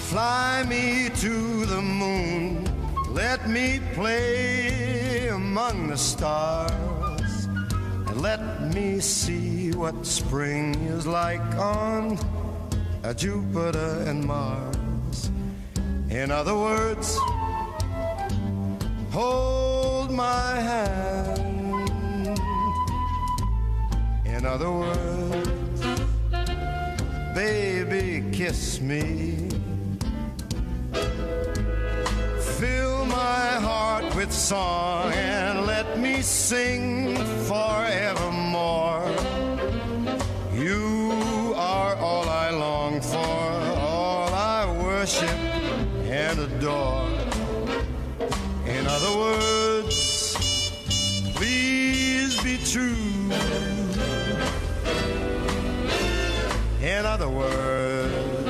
Fly me to the moon, let me play among the stars, and let me see what spring is like on Jupiter and Mars. In other words, hold my hand. In other words, baby, kiss me. Fill my heart with song and let me sing forevermore. You are all I long for, all I worship and adore. In other words, please be true. In other words,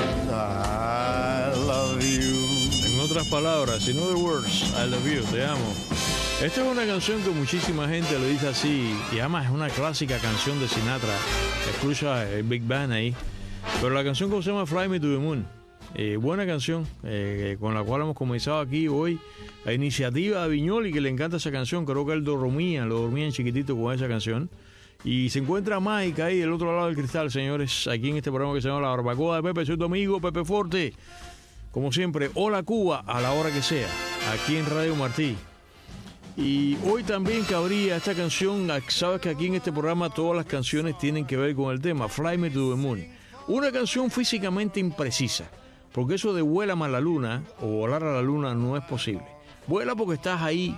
I love you. En otras palabras, in other words, I love you, te amo. Esta es una canción que muchísima gente lo dice así, y además es una clásica canción de Sinatra. Escucha el Big Band ahí. Pero la canción que se llama Fly Me to the Moon, buena canción, con la cual hemos comenzado aquí hoy la iniciativa de Viñoli, que le encanta esa canción. Creo que él lo dormía en chiquitito con esa canción. Y se encuentra Mike ahí del otro lado del cristal, señores, aquí en este programa que se llama La Barbacoa de Pepe. Soy tu amigo Pepe Forte. Como siempre, hola Cuba, a la hora que sea, aquí en Radio Martí. Y hoy también cabría esta canción. Sabes que aquí en este programa todas las canciones tienen que ver con el tema Fly Me to the Moon. Una canción físicamente imprecisa, porque eso de vuela más la luna o volar a la luna no es posible. Vuela porque estás ahí,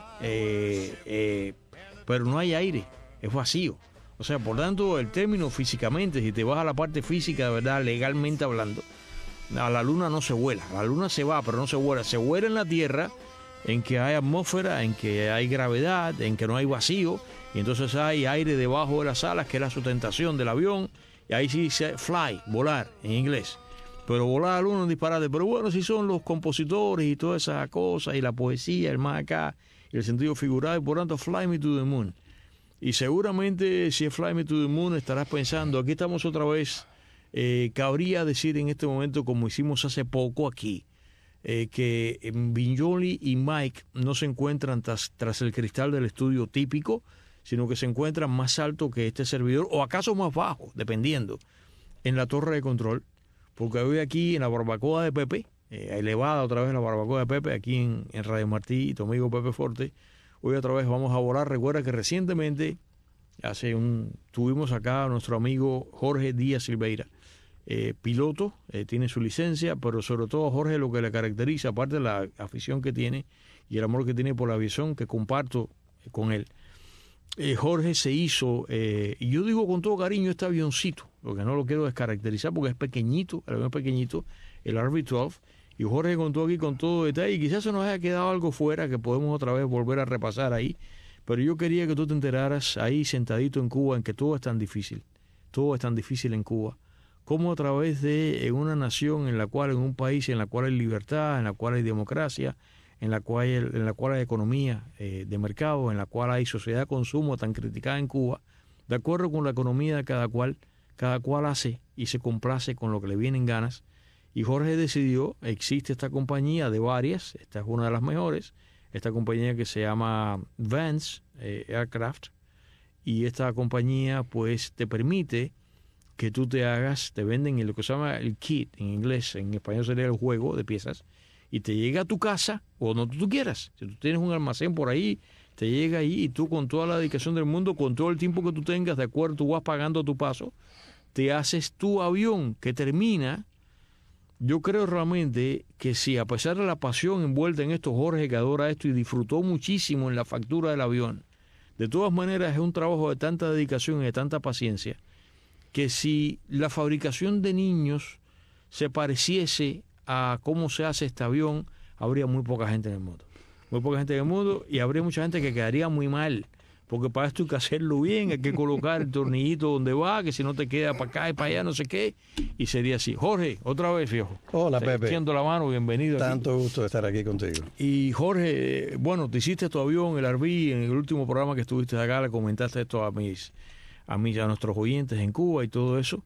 pero no hay aire, es vacío. O sea, por tanto, el término físicamente, si te vas a la parte física, de verdad, legalmente hablando, a la luna no se vuela. A la luna se va, pero no se vuela. Se vuela en la Tierra, en que hay atmósfera, en que hay gravedad, en que no hay vacío, y entonces hay aire debajo de las alas, que es la sustentación del avión, y ahí sí dice fly, volar, en inglés. Pero volar a la luna es un disparate. Pero bueno, si son los compositores y todas esas cosas, y la poesía, el más acá, y el sentido figurado, y por tanto, Fly Me to the Moon. Y seguramente si es Fly Me to the Moon estarás pensando, aquí estamos otra vez, cabría decir en este momento, como hicimos hace poco aquí, que Viñoli y Mike no se encuentran tras el cristal del estudio típico, sino que se encuentran más alto que este servidor, o acaso más bajo, dependiendo, en la torre de control, porque hoy aquí en la Barbacoa de Pepe, elevada otra vez la Barbacoa de Pepe, aquí en Radio Martí, y tu amigo Pepe Forte. Hoy otra vez vamos a volar. Recuerda que recientemente tuvimos acá a nuestro amigo Jorge Díaz Silveira, piloto, tiene su licencia, pero sobre todo a Jorge lo que le caracteriza, aparte de la afición que tiene y el amor que tiene por la aviación, que comparto con él. Jorge se hizo, y yo digo con todo cariño, este avioncito, porque no lo quiero descaracterizar porque es pequeñito, el avión es pequeñito, el RB-12, y Jorge contó aquí con todo detalle, y quizás se nos haya quedado algo fuera que podemos otra vez volver a repasar ahí, pero yo quería que tú te enteraras ahí sentadito en Cuba, en que todo es tan difícil en Cuba, como a través de una nación en un país en la cual hay libertad, en la cual hay democracia, en la cual hay economía de mercado, en la cual hay sociedad de consumo tan criticada en Cuba, de acuerdo con la economía de cada cual hace y se complace con lo que le vienen ganas. Y Jorge decidió, existe esta compañía de varias, esta es una de las mejores, esta compañía que se llama Vance Aircraft, y esta compañía pues te permite que tú te venden lo que se llama el kit en inglés, en español sería el juego de piezas, y te llega a tu casa o donde tú quieras. Si tú tienes un almacén por ahí, te llega ahí y tú con toda la dedicación del mundo, con todo el tiempo que tú tengas, de acuerdo, tú vas pagando tu paso, te haces tu avión que termina. Yo creo realmente que si a pesar de la pasión envuelta en esto, Jorge, que adora esto y disfrutó muchísimo en la factura del avión, de todas maneras es un trabajo de tanta dedicación y de tanta paciencia, que si la fabricación de niños se pareciese a cómo se hace este avión, habría muy poca gente en el mundo. Muy poca gente en el mundo, y habría mucha gente que quedaría muy mal, porque para esto hay que hacerlo bien, hay que colocar el tornillito donde va, que si no te queda para acá y para allá, no sé qué, y sería así. Jorge, otra vez, viejo. Hola, Pepe. Extiendo la mano, bienvenido. Tanto aquí. gusto de estar aquí contigo. Y Jorge, bueno, te hiciste tu avión, el RV, en el último programa que estuviste acá, le comentaste esto a nuestros oyentes en Cuba y todo eso,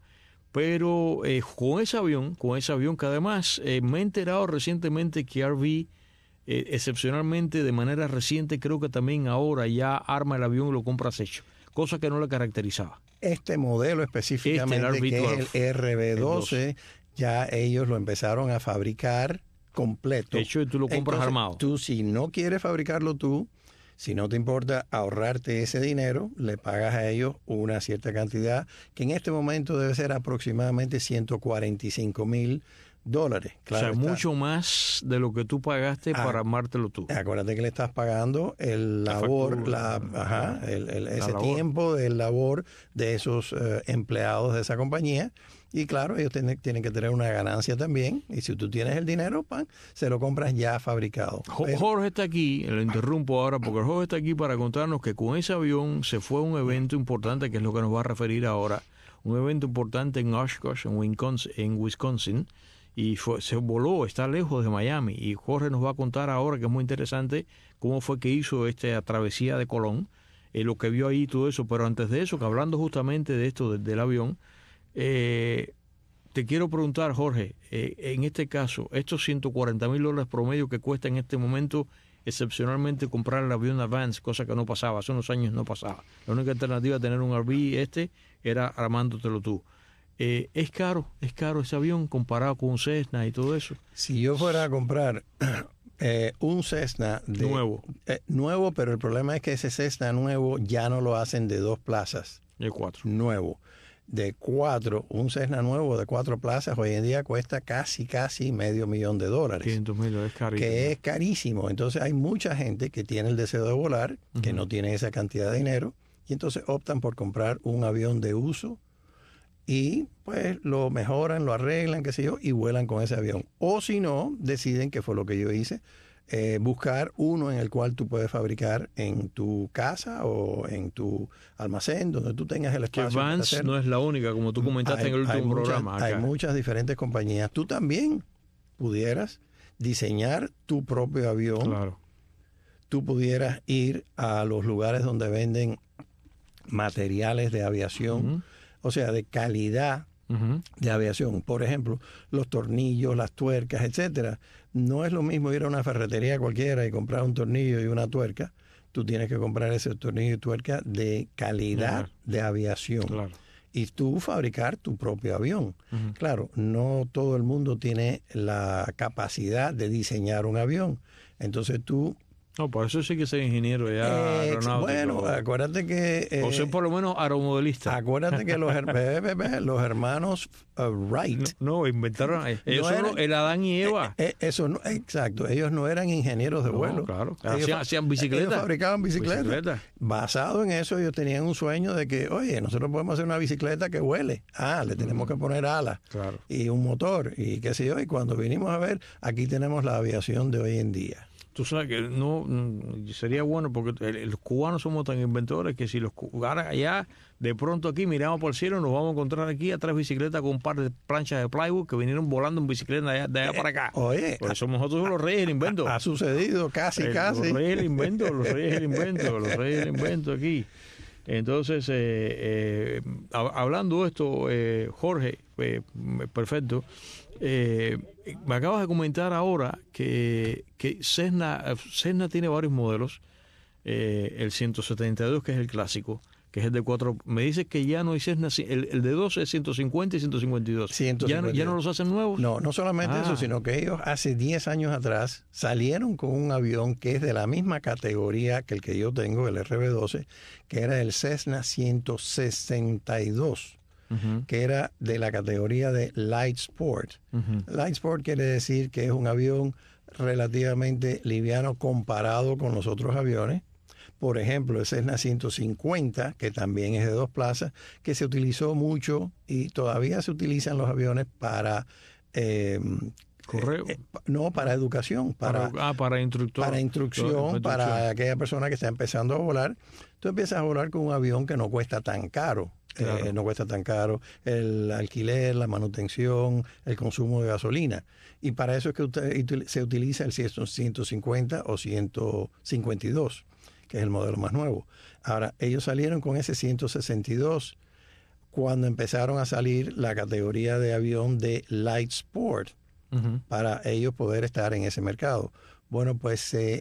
Pero con ese avión que además me he enterado recientemente que RV, excepcionalmente de manera reciente, creo que también ahora ya arma el avión y lo compra hecho, cosa que no le caracterizaba. Este modelo específicamente, que es el RB12, ya ellos lo empezaron a fabricar completo. De hecho, tú lo compras armado. Tú, si no quieres fabricarlo tú, si no te importa ahorrarte ese dinero, le pagas a ellos una cierta cantidad, que en este momento debe ser aproximadamente $145,000. Claro, o sea, mucho más de lo que tú pagaste para armártelo tú. Acuérdate que le estás pagando el labor, ese tiempo del labor de esos empleados de esa compañía. Y claro, ellos tienen que tener una ganancia también. Y si tú tienes el dinero, se lo compras ya fabricado. Jorge está aquí, lo interrumpo ahora, porque Jorge está aquí para contarnos que con ese avión se fue a un evento importante, que es lo que nos va a referir ahora. Un evento importante en Oshkosh, en Wisconsin. Y se voló, está lejos de Miami. Y Jorge nos va a contar ahora, que es muy interesante, cómo fue que hizo esta travesía de Colón, lo que vio ahí y todo eso. Pero antes de eso, que hablando justamente de esto del avión, te quiero preguntar, Jorge, en este caso, estos $140,000 promedio que cuesta en este momento excepcionalmente comprar el avión Advance, cosa que no pasaba, hace unos años no pasaba. La única alternativa a tener un RV era armándotelo tú. ¿Es caro ese avión comparado con un Cessna y todo eso? Si yo fuera a comprar un Cessna nuevo, pero el problema es que ese Cessna nuevo ya no lo hacen de 2 plazas. De 4. Nuevo. De 4, un Cessna nuevo de 4 plazas hoy en día cuesta casi $500,000. 500,000, es carísimo. Que es carísimo. Entonces hay mucha gente que tiene el deseo de volar, que no tiene esa cantidad de dinero, y entonces optan por comprar un avión de uso y pues lo mejoran, lo arreglan, qué sé yo, y vuelan con ese avión. O si no, deciden, que fue lo que yo hice, buscar uno en el cual tú puedes fabricar en tu casa o en tu almacén, donde tú tengas el espacio. Que Vance no es la única, como tú comentaste en el último programa. Hay muchas diferentes compañías. Tú también pudieras diseñar tu propio avión. Claro. Tú pudieras ir a los lugares donde venden materiales de aviación, o sea, de calidad de aviación. Por ejemplo, los tornillos, las tuercas, etcétera. No es lo mismo ir a una ferretería cualquiera y comprar un tornillo y una tuerca. Tú tienes que comprar ese tornillo y tuerca de calidad de aviación. Claro. Y tú fabricar tu propio avión. Claro, no todo el mundo tiene la capacidad de diseñar un avión. Entonces tú... No, por eso sí que ser ingeniero ya aeronáutico. Bueno, acuérdate que... o ser por lo menos aeromodelista. Acuérdate que los hermanos Wright... No, inventaron... Ellos son el Adán y Eva. Eso no, exacto. Ellos no eran ingenieros de vuelo. Claro. Hacían bicicletas. Ellos fabricaban bicicletas. Basado en eso, ellos tenían un sueño de que, oye, nosotros podemos hacer una bicicleta que vuele. Le tenemos que poner alas. Claro. Y un motor y qué sé yo. Y cuando vinimos a ver, aquí tenemos la aviación de hoy en día. Tú sabes que no sería bueno, porque los cubanos somos tan inventores que si los cubanos allá, de pronto aquí miramos por el cielo, nos vamos a encontrar aquí a 3 bicicletas con un par de planchas de plywood que vinieron volando en bicicleta de allá para acá. Oye, pues somos nosotros los reyes del invento. Ha sucedido casi. Los reyes del invento, los reyes del invento aquí. Entonces, hablando de esto, Jorge, perfecto. Me acabas de comentar ahora que Cessna tiene varios modelos. El 172, que es el clásico, que es el de 4. Me dices que ya no hay Cessna, el de 2 es 150 y 152. ¿Ya no los hacen nuevos? No solamente eso, sino que ellos hace 10 años atrás salieron con un avión que es de la misma categoría que el que yo tengo, el RB12, que era el Cessna 162. Que era de la categoría de Light Sport. Light Sport quiere decir que es un avión relativamente liviano comparado con los otros aviones. Por ejemplo, el Cessna 150, que también es de 2 plazas, que se utilizó mucho y todavía se utilizan los aviones para... correo. No, para educación. Para instructor. Para instrucción, para aquella persona que está empezando a volar. Tú empiezas a volar con un avión que no cuesta tan caro. Claro. No cuesta tan caro el alquiler, la manutención, el consumo de gasolina. Y para eso es que se utiliza el 150 o 152, que es el modelo más nuevo. Ahora, ellos salieron con ese 162 cuando empezaron a salir la categoría de avión de Light Sport, para ellos poder estar en ese mercado. Bueno, pues se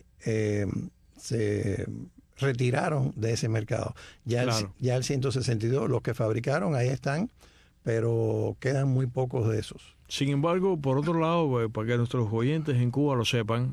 retiraron de ese mercado. Ya el 162, los que fabricaron, ahí están, pero quedan muy pocos de esos. Sin embargo, por otro lado, para que nuestros oyentes en Cuba lo sepan,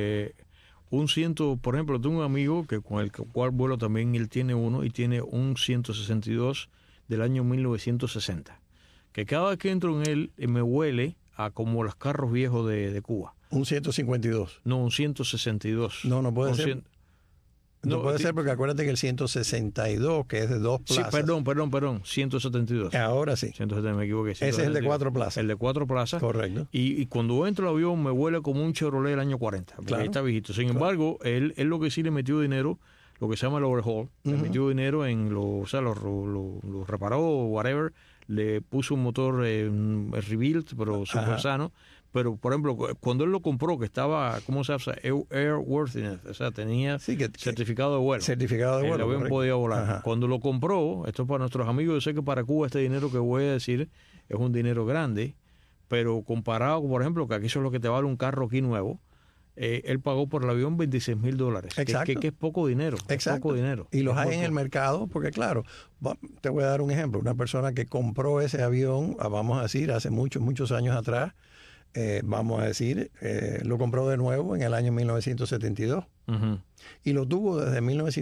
por ejemplo, tengo un amigo que con el cual vuelo también, él tiene uno y tiene un 162 del año 1960, que cada vez que entro en él me huele a como los carros viejos de Cuba. ¿Un 152? No, un 162. No puede ser. No puede ser porque acuérdate que el 162, que es de 2 plazas. Sí, perdón, 172. Ahora sí. 170, me equivoqué. Ese es el de 4 plazas. El de 4 plazas. Correcto. Y cuando entro al avión me huele como un Chevrolet del año 40. Claro. Ahí está viejito. Sin embargo, él lo que sí le metió dinero, lo que se llama el overhaul, le metió dinero en lo reparó o whatever, le puso un motor rebuilt, pero súper sano. Pero, por ejemplo, cuando él lo compró, que estaba, ¿cómo se llama? Airworthiness, o sea, tenía certificado de vuelo. Certificado de vuelo. El avión podía volar. Ajá. Cuando lo compró, esto es para nuestros amigos, yo sé que para Cuba este dinero que voy a decir es un dinero grande, pero comparado, por ejemplo, que aquí eso es lo que te vale un carro aquí nuevo, él pagó por el avión $26,000. Exacto. Que es poco dinero. Exacto. Es poco dinero. Y los hay en el mercado, porque claro, te voy a dar un ejemplo. Una persona que compró ese avión, vamos a decir, hace muchos años atrás, lo compró de nuevo en el año 1972. Y lo tuvo desde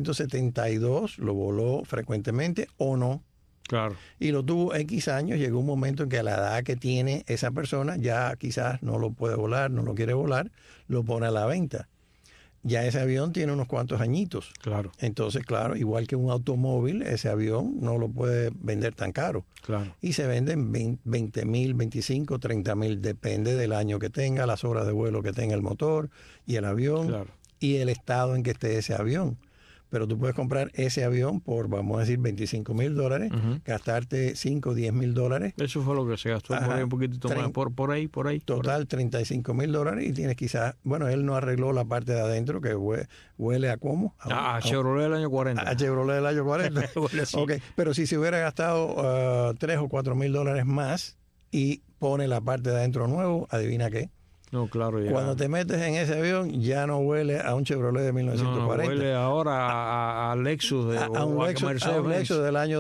1972, lo voló frecuentemente o no. Claro. Y lo tuvo X años, llegó un momento en que a la edad que tiene esa persona ya quizás no lo puede volar, no lo quiere volar, lo pone a la venta. Ya ese avión tiene unos cuantos añitos. Claro. Entonces, claro, igual que un automóvil, ese avión no lo puede vender tan caro. Claro. Y se venden 20,000, 25, 30,000, depende del año que tenga, las horas de vuelo que tenga el motor y el avión y el estado en que esté ese avión. Pero tú puedes comprar ese avión por, vamos a decir, $25,000, gastarte $5,000 o $10,000. Eso fue lo que se gastó, por ahí un poquitito más, por ahí. Total, $35,000 y tienes quizás, bueno, él no arregló la parte de adentro que huele a ¿cómo? A Chevrolet del año 40. A Chevrolet del año 40. Okay. Pero si se hubiera gastado $3,000 o $4,000 más y pone la parte de adentro nuevo, ¿adivina qué? No, claro, ya. Cuando te metes en ese avión ya no huele a un Chevrolet de 1940. No, huele ahora a Lexus a un Lexus del año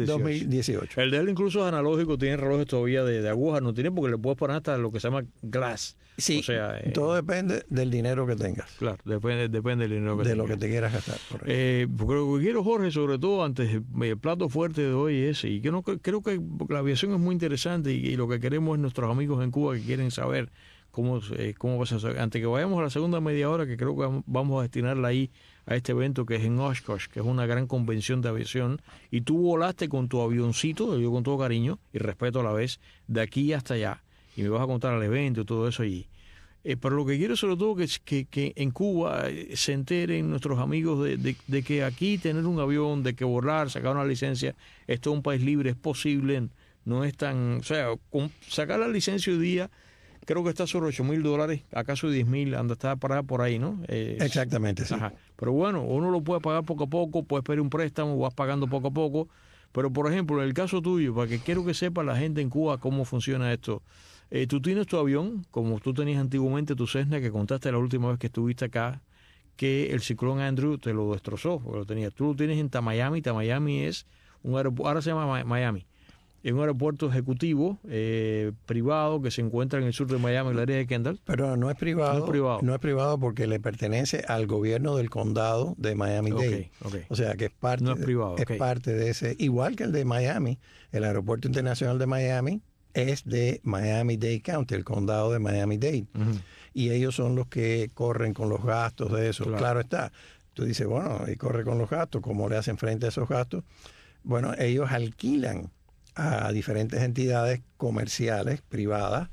2018. El de él incluso es analógico, tiene relojes todavía de agujas, no tiene porque le puedes poner hasta lo que se llama glass. Sí, o sea, todo depende del dinero que tengas. Claro, depende del dinero que tengas. De lo que te quieras gastar. Porque lo que quiero, Jorge, sobre todo antes, el plato fuerte de hoy es, y yo creo que la aviación es muy interesante y lo que queremos es nuestros amigos en Cuba que quieren saber cómo vas a hacer. Antes que vayamos a la segunda media hora, que creo que vamos a destinarla ahí a este evento que es en Oshkosh, que es una gran convención de aviación, y tú volaste con tu avioncito, yo con todo cariño y respeto a la vez, de aquí hasta allá, y me vas a contar el evento y todo eso allí. Pero lo que quiero sobre todo es que en Cuba se enteren nuestros amigos de que aquí tener un avión, de que volar, sacar una licencia, esto es un país libre, es posible, no es tan... O sea, sacar la licencia hoy día... Creo que está sobre $8,000, acaso 10,000, anda, está parada por ahí, ¿no? Exactamente, sí. Ajá. Pero bueno, uno lo puede pagar poco a poco, puedes pedir un préstamo, vas pagando poco a poco. Pero, por ejemplo, en el caso tuyo, para que quiero que sepa la gente en Cuba cómo funciona esto. Tú tienes tu avión, como tú tenías antiguamente tu Cessna, que contaste la última vez que estuviste acá, que el ciclón Andrew te lo destrozó, porque lo tenías. Tú lo tienes en Miami. Miami es un aeropuerto, ahora se llama Miami. Es un aeropuerto ejecutivo privado que se encuentra en el sur de Miami, en la área de Kendall. Pero no es privado. No es privado porque le pertenece al gobierno del condado de Miami-Dade. Okay. O sea que es parte, no es privado, es parte de ese. Igual que el de Miami, el aeropuerto internacional de Miami es de Miami-Dade County, el condado de Miami-Dade. Y ellos son los que corren con los gastos de eso. Claro está. Tú dices, bueno, y corre con los gastos. ¿Cómo le hacen frente a esos gastos? Bueno, ellos alquilan a diferentes entidades comerciales, privadas,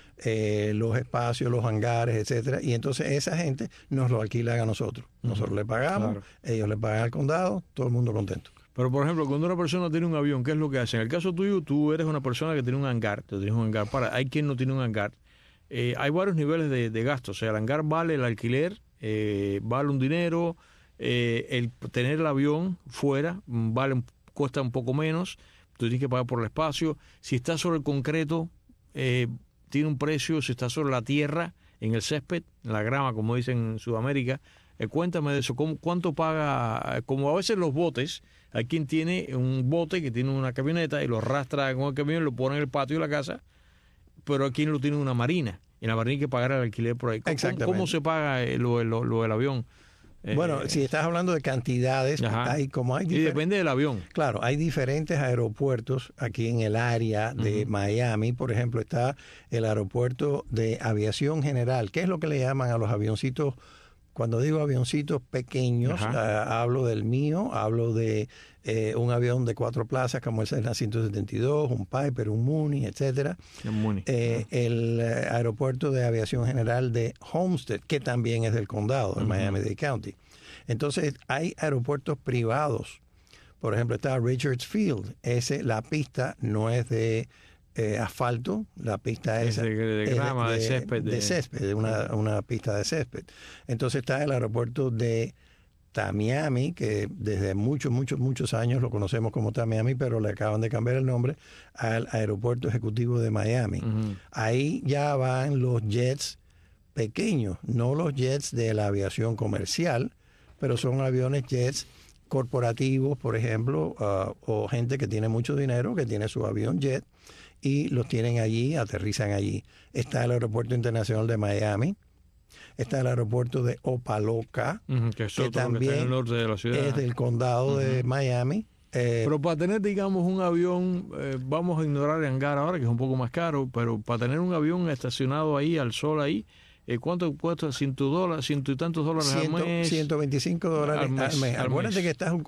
los espacios, los hangares, etcétera, y entonces esa gente nos lo alquilan a nosotros. Nosotros le pagamos, ellos le pagan al condado, todo el mundo contento. Pero, por ejemplo, cuando una persona tiene un avión, ¿qué es lo que hace? En el caso tuyo, tú eres una persona que tiene un hangar, hay quien no tiene un hangar. Hay varios niveles de gastos, o sea, el hangar vale el alquiler, vale un dinero, el tener el avión fuera cuesta un poco menos, tú tienes que pagar por el espacio. Si está sobre el concreto, tiene un precio. Si está sobre la tierra, en el césped, en la grama, como dicen en Sudamérica, cuéntame de eso. ¿Cuánto paga? Como a veces los botes, hay quien tiene un bote que tiene una camioneta y lo arrastra con el camión, lo pone en el patio de la casa, pero hay quien lo tiene en una marina. En la marina hay que pagar el alquiler por ahí. ¿Cómo se paga lo del avión? Bueno, si estás hablando de cantidades, y depende del avión. Claro, hay diferentes aeropuertos aquí en el área de Miami. Por ejemplo, está el aeropuerto de aviación general. ¿Qué es lo que le llaman a los avioncitos? Cuando digo avioncitos pequeños, hablo del mío, hablo de un avión de 4 plazas como el Cessna 172, un Piper, un Mooney, etcétera. El aeropuerto de aviación general de Homestead, que también es del condado de Miami-Dade County. Entonces, hay aeropuertos privados. Por ejemplo, está Richards Field. La pista no es de asfalto, la pista es de grama, de césped. De césped, una pista de césped. Entonces está el aeropuerto de Tamiami, que desde muchos años lo conocemos como Tamiami, pero le acaban de cambiar el nombre al Aeropuerto Ejecutivo de Miami. Ahí ya van los jets pequeños, no los jets de la aviación comercial, pero son aviones jets corporativos, por ejemplo, o gente que tiene mucho dinero, que tiene su avión jet, y los tienen allí, aterrizan allí. Está el Aeropuerto Internacional de Miami, está el aeropuerto de Opa-locka, que también está en el norte de la ciudad. Es del condado de Miami. Pero para tener, digamos, un avión, vamos a ignorar el hangar ahora, que es un poco más caro, pero para tener un avión estacionado ahí, al sol ahí, ¿cuánto cuesta? $100, ciento y tantos dólares al mes. $125 al mes. Acuérdate que estás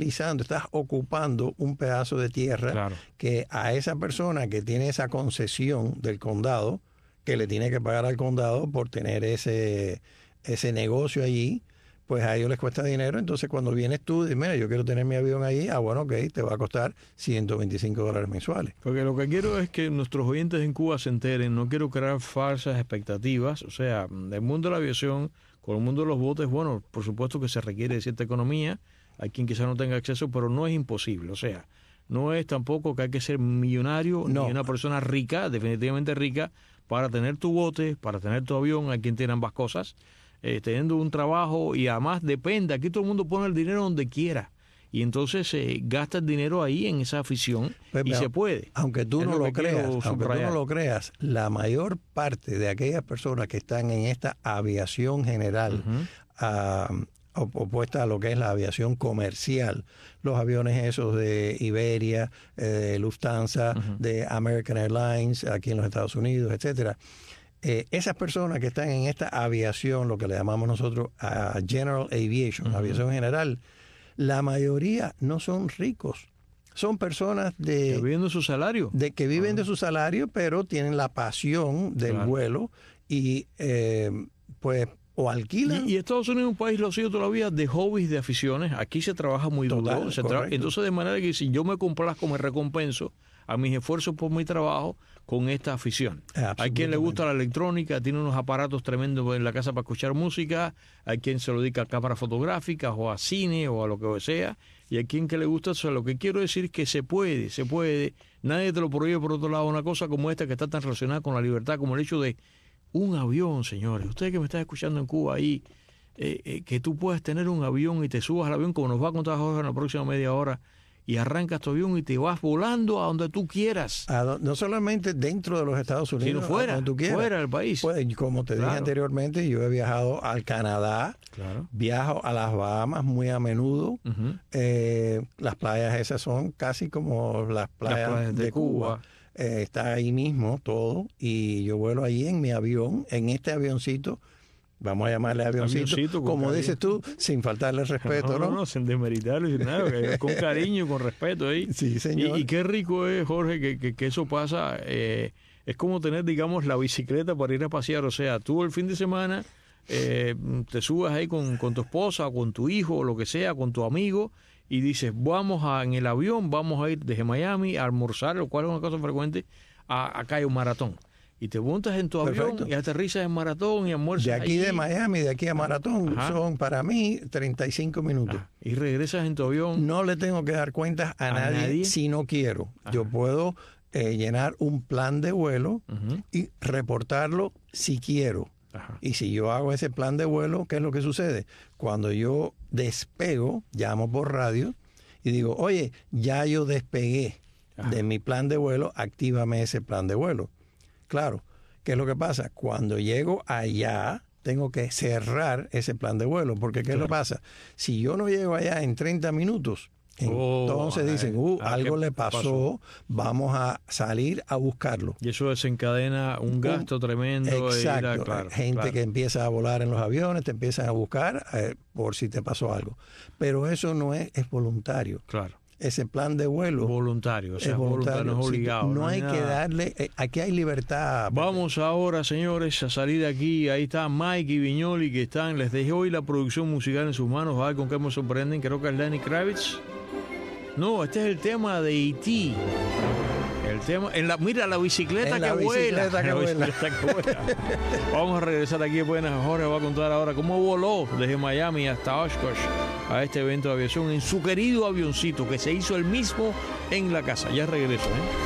ocupando un pedazo de tierra que a esa persona que tiene esa concesión del condado, que le tiene que pagar al condado por tener ese negocio allí, pues a ellos les cuesta dinero. Entonces cuando vienes tú, dices, mira, yo quiero tener mi avión allí, bueno, ok, te va a costar $125 mensuales. Porque lo que quiero es que nuestros oyentes en Cuba se enteren, no quiero crear falsas expectativas, o sea, del mundo de la aviación, con el mundo de los botes, bueno, por supuesto que se requiere de cierta economía, hay quien quizá no tenga acceso, pero no es imposible, o sea, no es tampoco que hay que ser millonario ni una persona rica, definitivamente rica, para tener tu bote, para tener tu avión. Hay quien tiene ambas cosas, teniendo un trabajo, y además depende, aquí todo el mundo pone el dinero donde quiera, y entonces gasta el dinero ahí en esa afición, y se puede. Aunque tú no lo creas, la mayor parte de aquellas personas que están en esta aviación general, opuesta a lo que es la aviación comercial, los aviones esos de Iberia, de Lufthansa, de American Airlines aquí en los Estados Unidos, etcétera. Esas personas que están en esta aviación, lo que le llamamos nosotros General Aviation, aviación general, la mayoría no son ricos. Son personas que viven de su salario. Que viven de su salario, pero tienen la pasión del vuelo y pues o alquilan. Y Estados Unidos es un país, lo sigo todavía, de hobbies, de aficiones. Aquí se trabaja muy duro. Entonces, de manera que si yo me complazco, me recompenso a mis esfuerzos por mi trabajo con esta afición. Hay quien le gusta la electrónica, tiene unos aparatos tremendos en la casa para escuchar música, hay quien se lo dedica a cámaras fotográficas o a cine o a lo que sea, y hay quien que le gusta. O sea, lo que quiero decir es que se puede. Nadie te lo prohíbe. Por otro lado, una cosa como esta que está tan relacionada con la libertad, como el hecho de un avión, señores. Ustedes que me están escuchando en Cuba ahí, que tú puedas tener un avión y te subas al avión, como nos va a contar Jorge en la próxima media hora, y arrancas tu avión y te vas volando a donde tú quieras. No solamente dentro de los Estados Unidos, sino fuera, donde tú quieras. Fuera del país. Pues, como te dije anteriormente, yo he viajado al Canadá, viajo a las Bahamas muy a menudo. Las playas esas son casi como las playas de Cuba. Está ahí mismo todo, y yo vuelo ahí en mi avión, en este avioncito. Vamos a llamarle avioncito como cariño. Dices tú, sin faltarle respeto, ¿no? No, sin desmeritarlo, sin nada, con cariño y con respeto ahí. Sí, señor. Y qué rico es, Jorge, que eso pasa. Es como tener, digamos, la bicicleta para ir a pasear. O sea, tú el fin de semana te subas ahí con tu esposa, o con tu hijo, o lo que sea, con tu amigo, y dices, en el avión, vamos a ir desde Miami a almorzar, lo cual es una cosa frecuente, a Cayo Maratón. y te montas en tu avión. Perfecto. Y aterrizas en Maratón y almuerzas De aquí allí. de Miami, de aquí a Maratón, Ajá. son para mí 35 minutos. Y regresas en tu avión. No le tengo que dar cuentas a nadie si no quiero. Yo puedo llenar un plan de vuelo y reportarlo si quiero. Ajá. Y si yo hago ese plan de vuelo, ¿qué es lo que sucede? Cuando yo despego, llamo por radio y digo, oye, ya yo despegué de mi plan de vuelo, actívame ese plan de vuelo. Claro, ¿qué es lo que pasa? Cuando llego allá, tengo que cerrar ese plan de vuelo, porque ¿qué es lo que pasa? Si yo no llego allá en 30 minutos, entonces dicen, algo le pasó, vamos a salir a buscarlo. Y eso desencadena un gasto tremendo. Exacto. Claro, Gente claro. que empieza a volar en los aviones, te empiezan a buscar por si te pasó algo. Pero eso no es voluntario. Claro. Ese plan de vuelo Voluntario, o sea, es voluntario. no es Sí, obligado. no hay nada. que darle, aquí hay libertad. Vamos ahora, señores, a salir de aquí. Ahí está Mike y Viñoli que están. Les dejé hoy la producción musical en sus manos. A ver con qué me sorprenden. Creo que es Lenny Kravitz. No, este es el tema de E.T. El tema, mira la bicicleta En la que vuela. bicicleta que vuela. Bicicleta que vuela. Vamos a regresar aquí apenas. Jorge va a contar ahora cómo voló desde Miami hasta Oshkosh a este evento de aviación en su querido avioncito que se hizo el mismo en la casa. Ya regreso,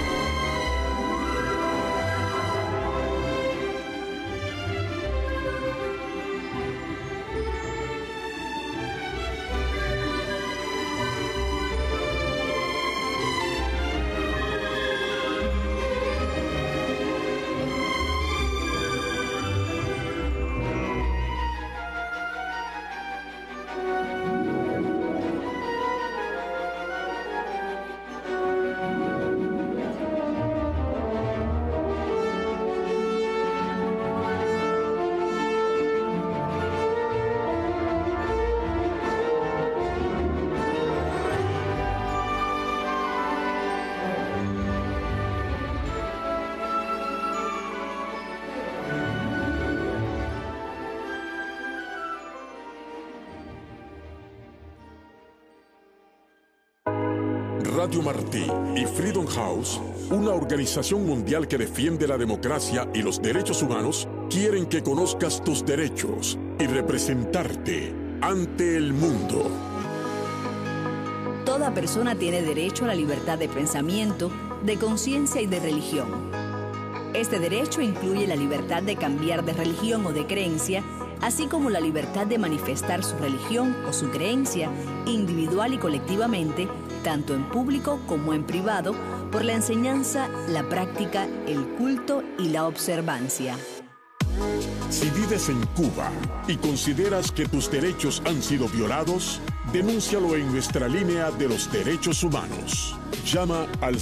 Radio Martí y Freedom House, una organización mundial que defiende la democracia y los derechos humanos, quieren que conozcas tus derechos y representarte ante el mundo. Toda persona tiene derecho a la libertad de pensamiento, de conciencia y de religión. Este derecho incluye la libertad de cambiar de religión o de creencia, así como la libertad de manifestar su religión o su creencia, individual y colectivamente, tanto en público como en privado, por la enseñanza, la práctica, el culto y la observancia. Si vives en Cuba y consideras que tus derechos han sido violados, denúncialo en nuestra línea de los derechos humanos. Llama al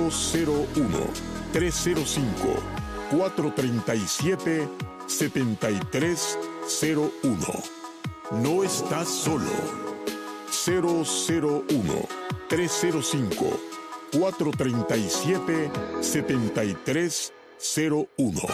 001-305-437-7301. No estás solo. 001-305-437-7301.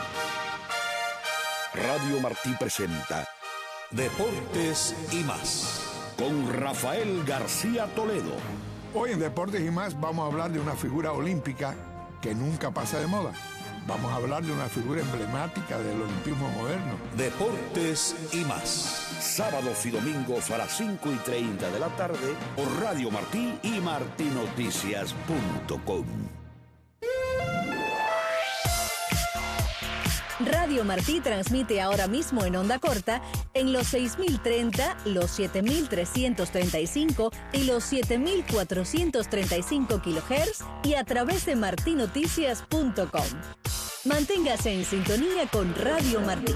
Radio Martí presenta Deportes y más con Rafael García Toledo. Hoy en Deportes y más vamos a hablar de una figura olímpica que nunca pasa de moda. Vamos a hablar de una figura emblemática del olimpismo moderno. Deportes y más. Sábados y domingos a las 5:30 de la tarde por Radio Martí y martinoticias.com. Radio Martí transmite ahora mismo en onda corta en los 6030, los 7335 y los 7435 kHz y a través de martinoticias.com. Manténgase en sintonía con Radio Martí.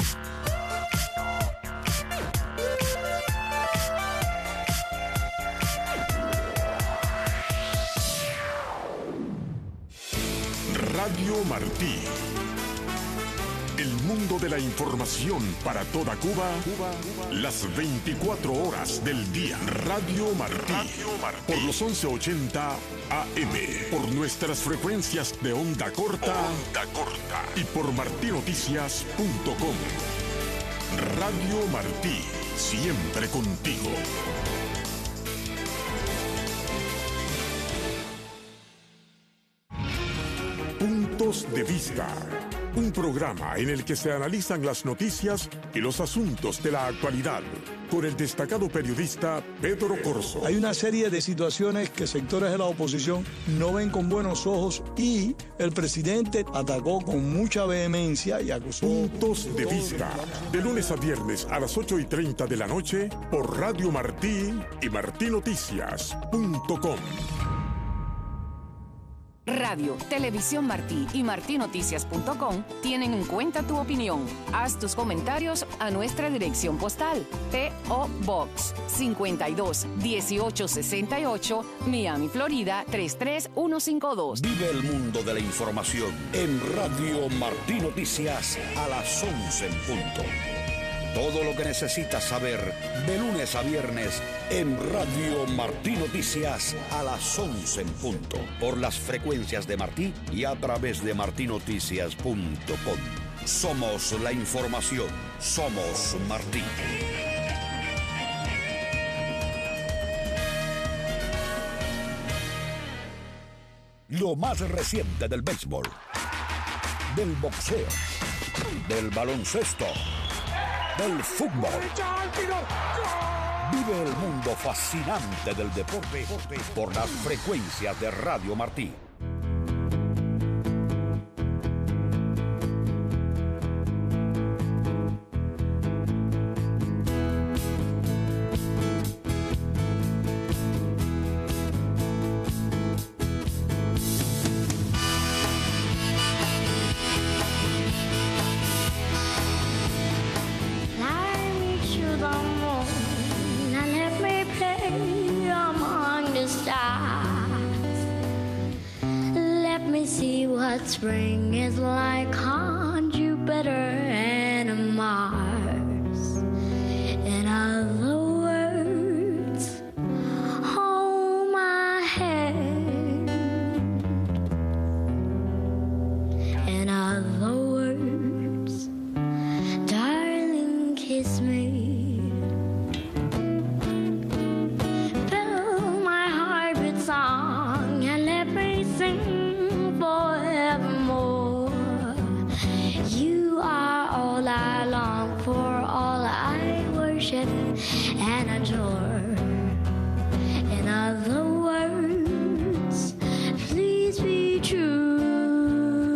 Radio Martí. El mundo de la información para toda Cuba, las 24 horas del día. Radio Martí. Por los 1180 AM. Por nuestras frecuencias de onda corta. Y por martinoticias.com. Radio Martí. Siempre contigo. Puntos de vista. un programa en el que se analizan las noticias y los asuntos de la actualidad, con el destacado periodista Pedro Corso. Hay una serie de situaciones que sectores de la oposición no ven con buenos ojos y el presidente atacó con mucha vehemencia y acusó. Puntos de vista, de lunes a viernes a las 8:30 de la noche por Radio Martí y martinoticias.com. Radio, Televisión Martí y martinoticias.com tienen en cuenta tu opinión. Haz tus comentarios a nuestra dirección postal. P.O. Box 52 1868, Miami, Florida 33152. Vive el mundo de la información en Radio Martí Noticias a las 11 en punto. Todo lo que necesitas saber de lunes a viernes en Radio Martí Noticias a las 11 en punto. Por las frecuencias de Martí y a través de martinoticias.com. Somos la información. Somos Martí. Lo más reciente del béisbol, del boxeo, del baloncesto, del fútbol. Vive el mundo fascinante del deporte por las frecuencias de Radio Martí. Spring is like on Jupiter and Mars. In other words, hold my hand. In other words, darling, kiss me. Fill my heart with song and let me sing. You are all I long for, all I worship and adore. In other words, please be true.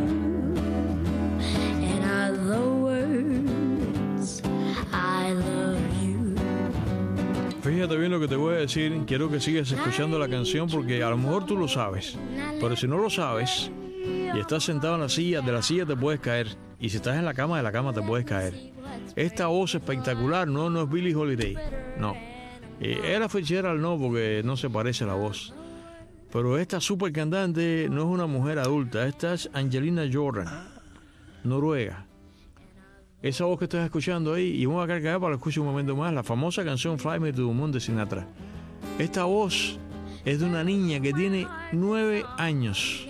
In other words, I love you. Fíjate bien lo que te voy a decir. Quiero que sigas escuchando la canción porque a lo mejor tú lo sabes, pero si no lo sabes y estás sentado en la silla, de la silla te puedes caer. Y si estás en la cama, de la cama te puedes caer. Esta voz espectacular no es Billie Holiday, no. Ella Fitzgerald no, porque no se parece a la voz. Pero esta super cantante no es una mujer adulta, esta es Angelina Jordan, noruega. Esa voz que estás escuchando ahí, y vamos a cargar para que escuche un momento más, la famosa canción Fly Me to the Moon de Sinatra. Esta voz es de una niña que tiene 9 años.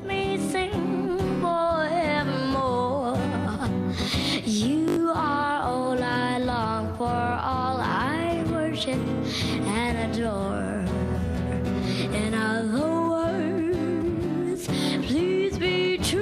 You are all I long for, all I worship and adore. In other words, please be true.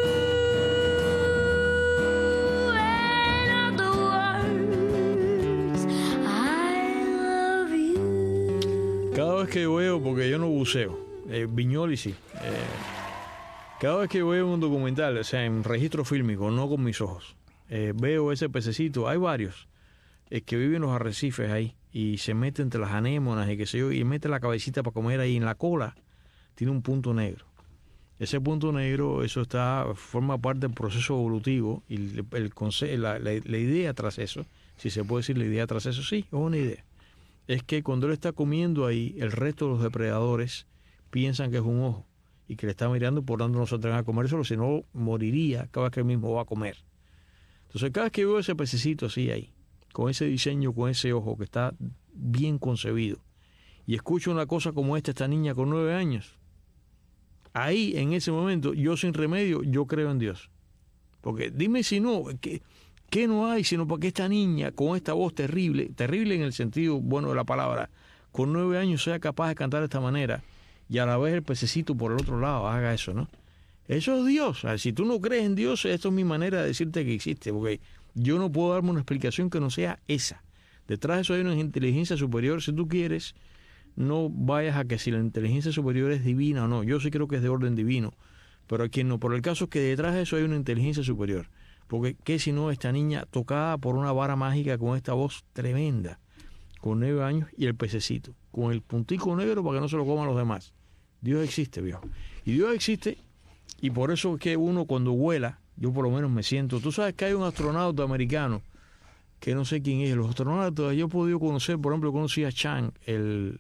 In other words, I love you. Cada vez que veo, porque yo no buceo, Viñoli sí. Cada vez que veo un documental, o sea, en registro fílmico, no con mis ojos, veo ese pececito, hay varios que viven en los arrecifes ahí y se mete entre las anémonas y qué sé yo, y mete la cabecita para comer ahí en la cola, tiene un punto negro. Ese punto negro, eso forma parte del proceso evolutivo y la idea tras eso, si se puede decir la idea tras eso, sí, es una idea. Es que cuando él está comiendo ahí, el resto de los depredadores piensan que es un ojo y que le está mirando, por tanto no se atreven a comérselo, si no moriría cada vez que él mismo va a comer. Entonces cada vez que veo ese pececito así ahí, con ese diseño, con ese ojo que está bien concebido, y escucho una cosa como esta niña con 9 años, ahí en ese momento, yo sin remedio, yo creo en Dios. Porque dime si no, ¿qué no hay sino para que esta niña con esta voz terrible, terrible en el sentido bueno de la palabra, con 9 años sea capaz de cantar de esta manera, y a la vez el pececito por el otro lado haga eso, ¿no? Eso es Dios. O sea, si tú no crees en Dios, esto es mi manera de decirte que existe, porque yo no puedo darme una explicación que no sea esa. Detrás de eso hay una inteligencia superior. Si tú quieres, no vayas a que si la inteligencia superior es divina o no. Yo sí creo que es de orden divino, pero aquí no. Por el caso es que detrás de eso hay una inteligencia superior. Porque qué si no, esta niña tocada por una vara mágica con esta voz tremenda, con 9 años, y el pececito, con el puntico negro para que no se lo coman los demás. Dios existe, viejo. Y Dios existe, y por eso es que uno cuando vuela, yo por lo menos me siento. Tú sabes que hay un astronauta americano, que no sé quién es. Los astronautas, yo he podido conocer, por ejemplo, conocí a Chang, el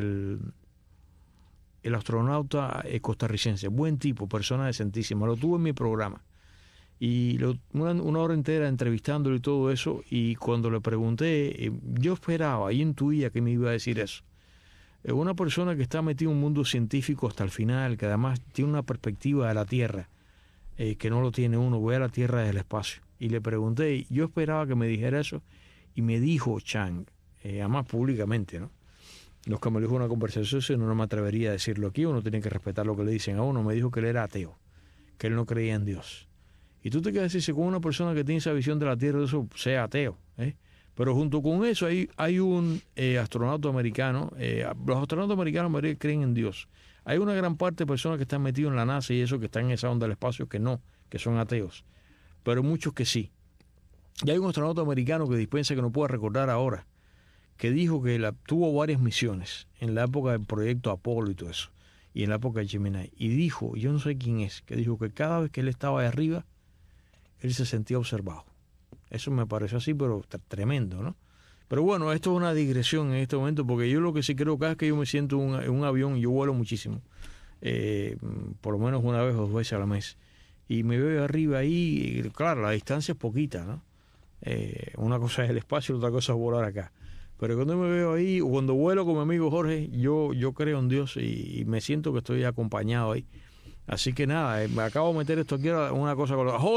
astronauta costarricense. Buen tipo, persona decentísima. Lo tuve en mi programa. Y una hora entera entrevistándolo y todo eso, y cuando le pregunté, yo esperaba y intuía que me iba a decir eso. Una persona que está metida en un mundo científico hasta el final, que además tiene una perspectiva de la Tierra, que no lo tiene uno, ve a la Tierra desde el espacio. Y le pregunté, yo esperaba que me dijera eso, y me dijo Chang, además públicamente, ¿no? Los que me dijo una conversación, no me atrevería a decirlo aquí, uno tiene que respetar lo que le dicen a uno. Me dijo que él era ateo, que él no creía en Dios. Y tú te quedas decir, con una persona que tiene esa visión de la Tierra, eso sea ateo, ¿eh? Pero junto con eso hay un astronauta americano. Los astronautas americanos creen en Dios. Hay una gran parte de personas que están metidos en la NASA y eso, que están en esa onda del espacio, que no, que son ateos. Pero muchos que sí. Y hay un astronauta americano que dispensa, que no puedo recordar ahora, que dijo que tuvo varias misiones en la época del proyecto Apolo y todo eso, y en la época de Gemini. Y dijo, yo no sé quién es, que dijo que cada vez que él estaba ahí arriba, él se sentía observado. Eso me pareció así, pero tremendo, ¿no? Pero bueno, esto es una digresión en este momento, porque yo lo que sí creo que es que yo me siento en un avión, y yo vuelo muchísimo, por lo menos una vez o 2 veces a la mes, y me veo arriba ahí, y claro, la distancia es poquita, ¿no? Una cosa es el espacio, otra cosa es volar acá. Pero cuando me veo ahí, o cuando vuelo con mi amigo Jorge, yo creo en Dios y me siento que estoy acompañado ahí. Así que nada, me acabo de meter esto aquí, una cosa con la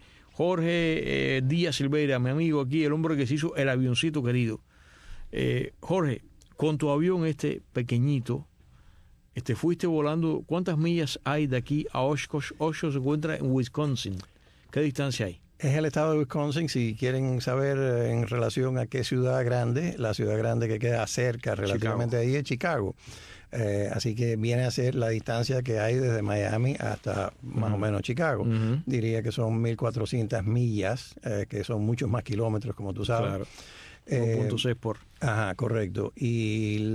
Jorge Díaz Silveira, mi amigo aquí, el hombre que se hizo el avioncito querido. Jorge, con tu avión pequeñito, fuiste volando, ¿cuántas millas hay de aquí a Oshkosh? Oshkosh se encuentra en Wisconsin. ¿Qué distancia hay? Es el estado de Wisconsin. Si quieren saber en relación a qué ciudad grande, la ciudad grande que queda cerca relativamente de ahí es Chicago. Así que viene a ser la distancia que hay desde Miami hasta más o menos Chicago. Diría que son 1.400 millas, que son muchos más kilómetros, como tú sabes. Claro. 1.6 por. Ajá, correcto. Y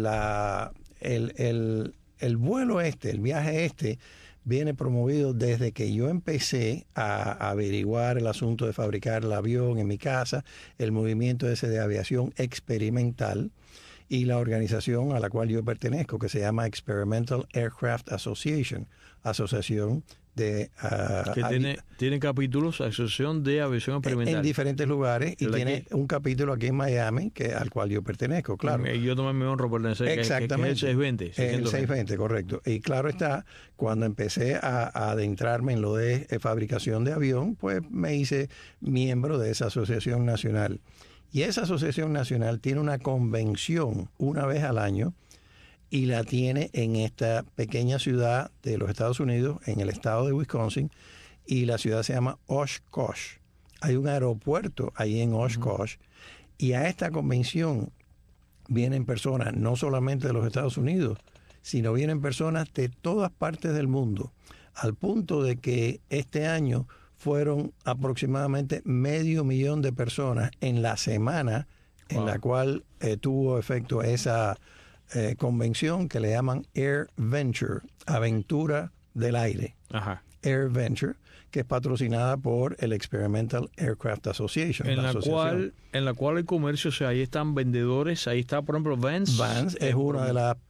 el vuelo el viaje viene promovido desde que yo empecé a averiguar el asunto de fabricar el avión en mi casa, el movimiento ese de aviación experimental, y la organización a la cual yo pertenezco, que se llama Experimental Aircraft Association, asociación de... que tiene capítulos, Asociación de Aviación Experimental. En diferentes lugares, y tiene un capítulo aquí en Miami, al cual yo pertenezco, claro. Yo también me honro por pertenecer. Exactamente. Que es el 620. El 620, correcto. Y claro está, cuando empecé a adentrarme en lo de fabricación de avión, pues me hice miembro de esa asociación nacional. Y esa asociación nacional tiene una convención una vez al año, y la tiene en esta pequeña ciudad de los Estados Unidos, en el estado de Wisconsin, y la ciudad se llama Oshkosh. Hay un aeropuerto ahí en Oshkosh, y a esta convención vienen personas no solamente de los Estados Unidos, sino vienen personas de todas partes del mundo, al punto de que este año fueron aproximadamente 500,000 de personas en la semana en la cual tuvo efecto esa convención que le llaman Air Venture, Aventura del Aire. Ajá. Air Venture, que es patrocinada por el Experimental Aircraft Association. En la cual el comercio, o sea, ahí están vendedores, ahí está, por ejemplo, Vans. Vans es una de las...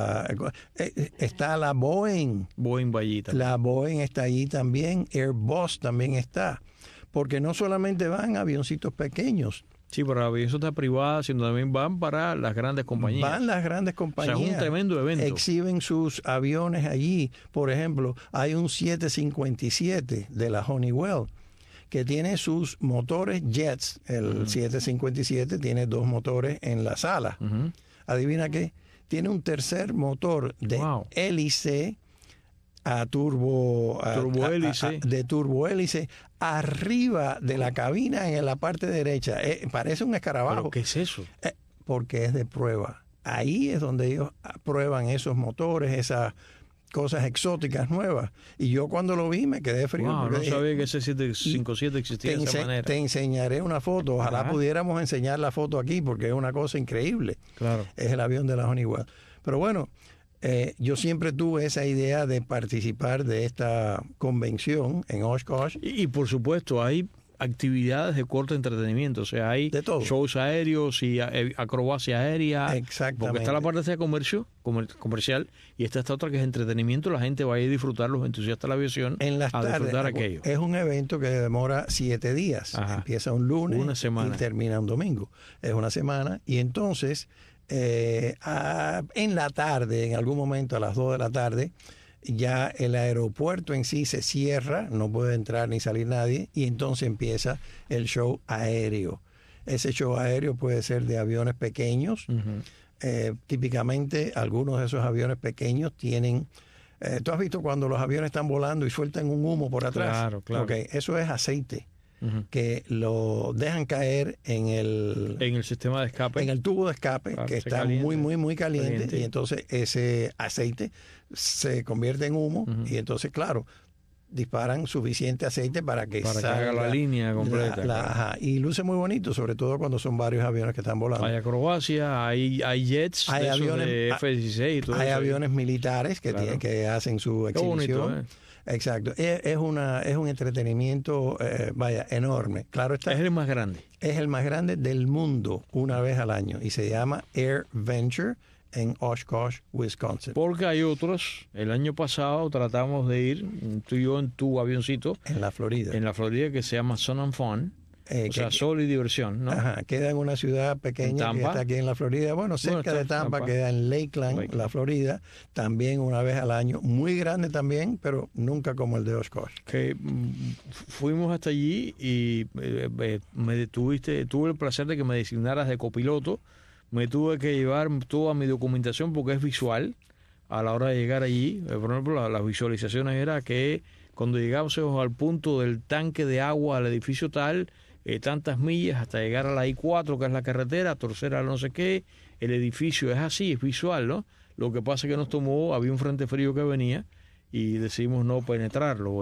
está la Boeing. Boeing Vallita. La Boeing está allí también. Airbus también está. Porque no solamente van avioncitos pequeños. Sí, para la aviación privada, sino también van para las grandes compañías. Van las grandes compañías. O sea, es un tremendo evento. Exhiben sus aviones allí. Por ejemplo, hay un 757 de la Honeywell que tiene sus motores jets. El 757 tiene 2 motores en la sala. Adivina qué. Tiene un tercer motor de hélice turbohélice. De turbohélice arriba de la cabina en la parte derecha. Parece un escarabajo. ¿Pero qué es eso? Porque es de prueba. Ahí es donde ellos prueban esos motores, esas cosas exóticas nuevas. Y yo cuando lo vi me quedé frío. Wow, no sabía que ese 757 existía de esa manera. Te enseñaré una foto. Ojalá pudiéramos enseñar la foto aquí porque es una cosa increíble. Claro. Es el avión de la Honeywell. Pero bueno, yo siempre tuve esa idea de participar de esta convención en Oshkosh. Y por supuesto, hay actividades de corto entretenimiento, o sea, hay de todo. Shows aéreos y acrobacia aérea. Exactamente. Porque está la parte de comercial y está esta otra que es entretenimiento, la gente va a ir a disfrutar, los entusiastas de la aviación en las tardes, disfrutar aquello. Es un evento que demora 7 días. Ajá. Empieza un lunes una semana. Y termina un domingo. Es una semana y entonces en la tarde, en algún momento a las 2 de la tarde, ya el aeropuerto en sí se cierra, no puede entrar ni salir nadie, y entonces empieza el show aéreo. Ese show aéreo puede ser de aviones pequeños. Típicamente algunos de esos aviones pequeños tienen... ¿tú has visto cuando los aviones están volando y sueltan un humo por atrás? Claro, claro. Okay, eso es aceite. Que lo dejan caer en el sistema de escape, en el tubo de escape, claro, que está muy caliente, y entonces ese aceite se convierte en humo y entonces claro, disparan suficiente aceite para que haga la línea completa. Y luce muy bonito, sobre todo cuando son varios aviones que están volando. Hay acrobacia, hay jets, hay aviones de F-16 y todo hay eso. Aviones militares que tienen, que hacen su exhibición. Bonito, Exacto, es un entretenimiento enorme. Claro está. Es el más grande. Es el más grande del mundo una vez al año y se llama Air Venture en Oshkosh, Wisconsin. Porque hay otros. El año pasado tratamos de ir, tú y yo en tu avioncito. En la Florida. En la Florida, que se llama Sun and Fun. O sea, sol y diversión, ¿no? Ajá, queda en una ciudad pequeña que está aquí en la Florida. Bueno, cerca de Tampa, queda en Lakeland, la Florida. También una vez al año. Muy grande también, pero nunca como el de Oshkosh. Fuimos hasta allí y tuve el placer de que me designaras de copiloto. Me tuve que llevar toda mi documentación porque es visual a la hora de llegar allí. Por ejemplo, las visualizaciones era que cuando llegamos al punto del tanque de agua al edificio tal, tantas millas hasta llegar a la I-4, que es la carretera, torcer a no sé qué, el edificio es así, es visual, ¿no? Lo que pasa es que nos tomó, había un frente frío que venía y decidimos no penetrarlo.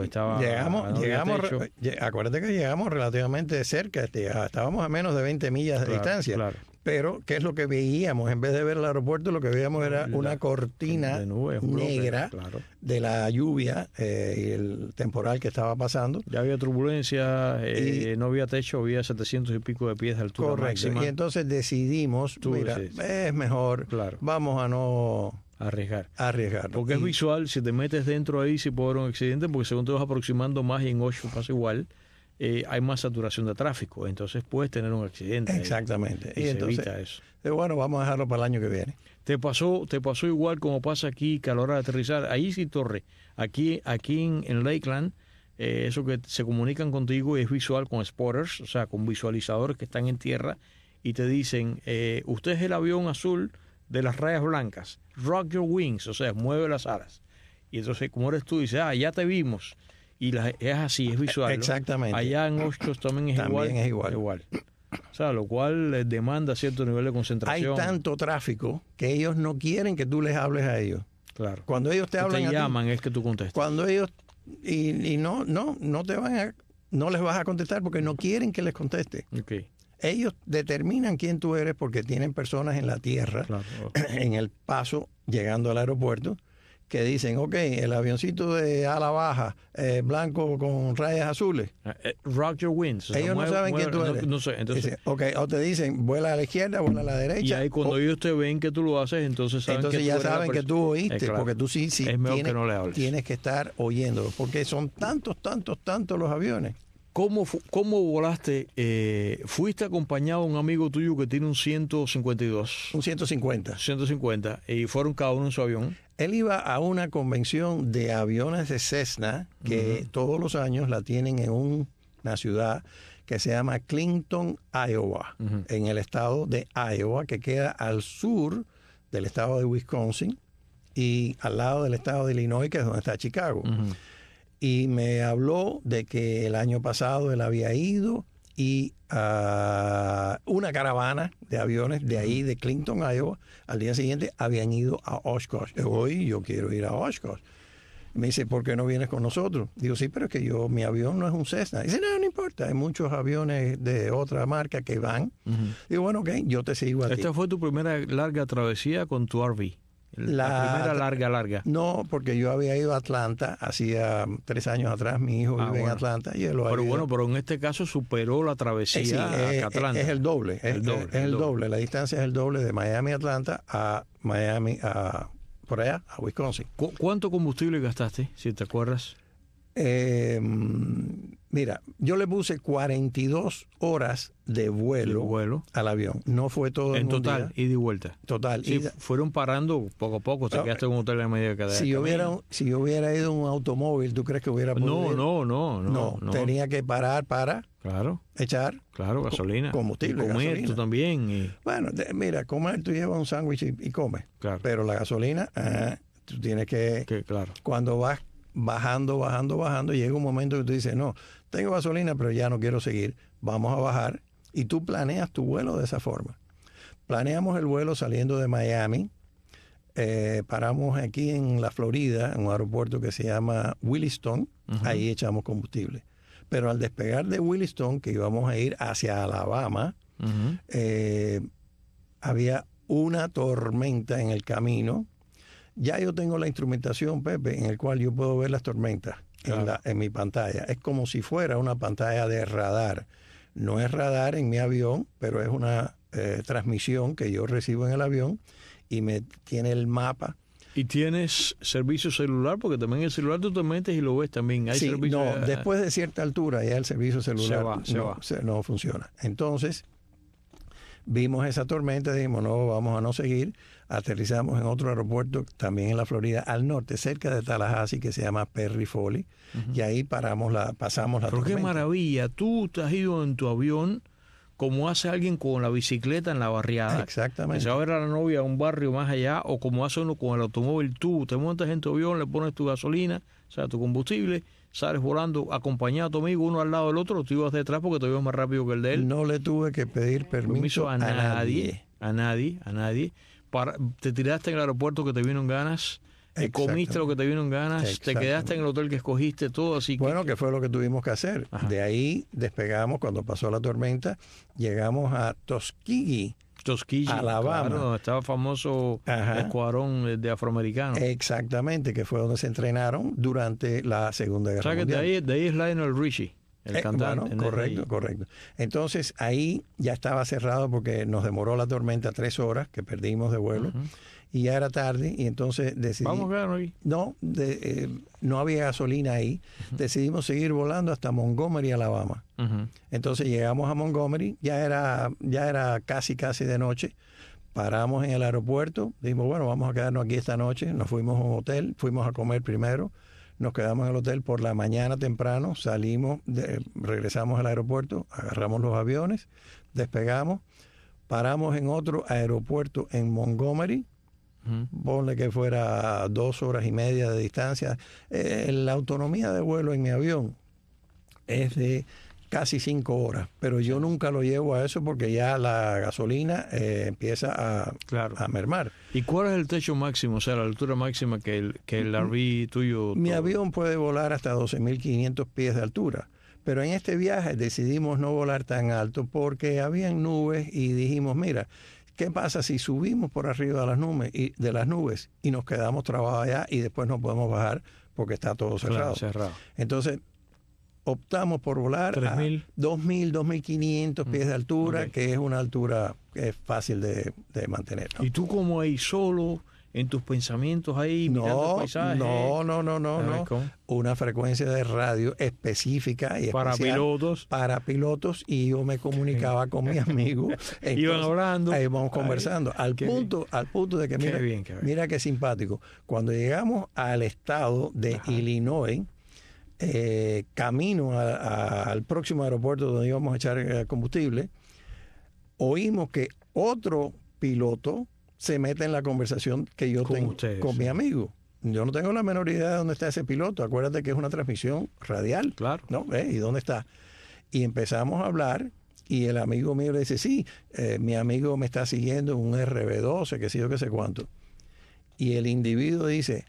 Acuérdate que llegamos relativamente cerca, estábamos a menos de 20 millas de distancia. Claro. Pero, ¿qué es lo que veíamos? En vez de ver el aeropuerto, lo que veíamos era una cortina negra de la lluvia y el temporal que estaba pasando. Ya había turbulencia, no había techo, había 700 y pico de pies de altura. Correcto. Máxima. Y entonces decidimos, es mejor, vamos a no... Arriesgar. Arriesgarlo. Porque es visual, si te metes dentro ahí sí puede haber un accidente, porque según te vas aproximando más y en 8 pasa igual. Hay más saturación de tráfico, entonces puedes tener un accidente. Exactamente. Y entonces, evita eso. Bueno, vamos a dejarlo para el año que viene. ¿Te pasó igual como pasa aquí, que a la hora de aterrizar, ahí sí, Torre, aquí en Lakeland, eso que se comunican contigo es visual con spotters, o sea, con visualizadores que están en tierra y te dicen, usted es el avión azul de las rayas blancas, rock your wings, o sea, mueve las alas. Y entonces, como eres tú, dices, ya te vimos. Y es así, es visual. Exactamente. ¿No? Allá en Oshkosh también es igual. O sea, lo cual demanda cierto nivel de concentración. Hay tanto tráfico que ellos no quieren que tú les hables a ellos. Claro. Cuando ellos te hablan te llaman, es que tú contestas. Cuando ellos y no les vas a contestar porque no quieren que les conteste. Okay. Ellos determinan quién tú eres porque tienen personas en la tierra, en el paso llegando al aeropuerto, que dicen, el avioncito de ala baja, blanco con rayas azules. Rock your wings. Ellos no saben quién tú eres. No sé, entonces... o te dicen, vuela a la izquierda, vuela a la derecha. Y ahí cuando ellos te ven que tú lo haces, entonces saben que tú ya saben que tú oíste, porque tú sí es mejor que no le hables. Tienes que estar oyéndolo, porque son tantos los aviones. ¿Cómo volaste? ¿Fuiste acompañado de un amigo tuyo que tiene un 152? Un 150. 150. ¿Y fueron cada uno en su avión? Él iba a una convención de aviones de Cessna, que todos los años la tienen en una ciudad que se llama Clinton, Iowa, en el estado de Iowa, que queda al sur del estado de Wisconsin. y al lado del estado de Illinois, que es donde está Chicago. Y me habló de que el año pasado él había ido y una caravana de aviones de ahí, de Clinton, Iowa, al día siguiente habían ido a Oshkosh. Hoy yo quiero ir a Oshkosh. Me dice, ¿por qué no vienes con nosotros? Digo, sí, pero es que mi avión no es un Cessna. Dice, no importa, hay muchos aviones de otra marca que van. Digo, bueno, ok, yo te sigo a ti. ¿Esta fue tu primera larga travesía con tu RV? La primera larga. No, porque yo había ido a Atlanta hacía 3 años atrás. Mi hijo vive en Atlanta y él lo Pero había bueno, pero en este caso superó la travesía a Atlanta. Es el doble. Es el doble. La distancia es el doble de Miami a Atlanta a Miami por allá, a Wisconsin. ¿Cuánto combustible gastaste, si te acuerdas? Mira, yo le puse 42 horas de vuelo al avión. No fue todo en total, ida y vuelta. Total. Sí, fueron parando poco a poco. Te quedaste en un hotel a media de cada si yo hubiera ido en un automóvil, ¿tú crees que hubiera podido ir? No. Tenía que parar para echar gasolina. Combustible. Y comer gasolina. tú también. Bueno, mira, comer, tú llevas un sándwich y comes. Claro. Pero la gasolina, tú tienes que cuando vas bajando, llega un momento que tú dices, no, tengo gasolina, pero ya no quiero seguir, vamos a bajar, y tú planeas tu vuelo de esa forma. Planeamos el vuelo saliendo de Miami, paramos aquí en la Florida, en un aeropuerto que se llama Williston, ahí echamos combustible. Pero al despegar de Williston, que íbamos a ir hacia Alabama, había una tormenta en el camino. Ya yo tengo la instrumentación, Pepe, en el cual yo puedo ver las tormentas en mi pantalla. Es como si fuera una pantalla de radar. No es radar en mi avión, pero es una transmisión que yo recibo en el avión y me tiene el mapa. ¿Y tienes servicio celular? Porque también el celular tú te metes y lo ves también. ¿Hay servicio? No, después de cierta altura ya el servicio celular no funciona. Entonces, vimos esa tormenta, dijimos, no, vamos a no seguir. Aterrizamos en otro aeropuerto, también en la Florida, al norte, cerca de Tallahassee, que se llama Perry Foley, y ahí pasamos la tormenta. Pero qué maravilla, tú te has ido en tu avión como hace alguien con la bicicleta en la barriada. Exactamente. Que se va a ver a la novia a un barrio más allá, o como hace uno con el automóvil. Tú te montas en tu avión, le pones tu gasolina, o sea, tu combustible, sales volando acompañado a tu amigo, uno al lado del otro, tú ibas detrás porque te ibas más rápido que el de él. No le tuve que pedir permiso a nadie. Te tiraste en el aeropuerto que te vino en ganas, comiste lo que te vino en ganas, te quedaste en el hotel que escogiste, todo así. Bueno, que fue lo que tuvimos que hacer. Ajá. De ahí despegamos cuando pasó la tormenta, llegamos a Tuskegee, Alabama. Claro, donde estaba famoso escuadrón de afroamericanos. Exactamente, que fue donde se entrenaron durante la Segunda Guerra Mundial. De ahí es Lionel Richie. El cantante. Bueno, correcto. Entonces ahí ya estaba cerrado porque nos demoró la tormenta 3 horas que perdimos de vuelo y ya era tarde y entonces decidimos... ¿Vamos a quedarnos ahí? No había gasolina ahí. Decidimos seguir volando hasta Montgomery, Alabama. Entonces llegamos a Montgomery, ya era casi de noche. Paramos en el aeropuerto, dijimos, bueno, vamos a quedarnos aquí esta noche. Nos fuimos a un hotel, fuimos a comer primero. Nos quedamos en el hotel por la mañana temprano, regresamos al aeropuerto, agarramos los aviones, despegamos, paramos en otro aeropuerto en Montgomery, ponle que fuera 2 horas y media de distancia. La autonomía de vuelo en mi avión es de casi 5 horas, pero yo nunca lo llevo a eso porque ya la gasolina empieza a mermar. ¿Y cuál es el techo máximo, o sea, la altura máxima que el RV tuyo? Mi avión puede volar hasta 12.500 pies de altura, pero en este viaje decidimos no volar tan alto porque habían nubes y dijimos, mira, ¿qué pasa si subimos por arriba de las nubes y nos quedamos trabados allá y después no podemos bajar porque está todo cerrado? Entonces, optamos por volar 3.000. a 2.000, 2.500 pies de altura, que es una altura que es fácil de mantener, ¿no? ¿Y tú como ahí solo, en tus pensamientos ahí, mirando el paisaje? No. Una frecuencia de radio específica y para pilotos. Para pilotos, y yo me comunicaba con mi amigo. Iban hablando. Ahí íbamos conversando. Al punto de que, mira qué simpático. Cuando llegamos al estado de Illinois, camino al próximo aeropuerto donde íbamos a echar combustible, oímos que otro piloto se mete en la conversación que yo tengo ustedes, con mi amigo. Yo no tengo la menor idea de dónde está ese piloto. Acuérdate que es una transmisión radial. Claro. ¿No? ¿Y dónde está? Y empezamos a hablar y el amigo mío le dice, sí, mi amigo me está siguiendo en un RB12, que sé yo, qué sé cuánto. Y el individuo dice,